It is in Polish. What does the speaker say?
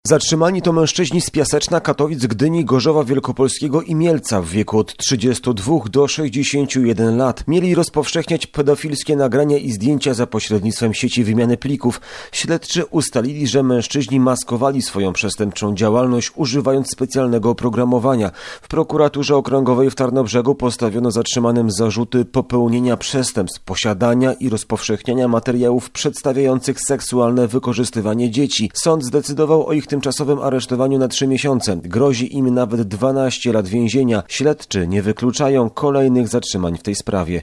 Zatrzymani to mężczyźni z Piaseczna, Katowic, Gdyni, Gorzowa Wielkopolskiego i Mielca w wieku od 32 do 61 lat. Mieli rozpowszechniać pedofilskie nagrania i zdjęcia za pośrednictwem sieci wymiany plików. Śledczy ustalili, że mężczyźni maskowali swoją przestępczą działalność, używając specjalnego oprogramowania. W prokuraturze okręgowej w Tarnobrzegu postawiono zatrzymanym zarzuty popełnienia przestępstw, posiadania i rozpowszechniania materiałów przedstawiających seksualne wykorzystywanie dzieci. Sąd zdecydował o ich tymczasowym aresztowaniu na 3 miesiące. Grozi im nawet 12 lat więzienia. Śledczy nie wykluczają kolejnych zatrzymań w tej sprawie.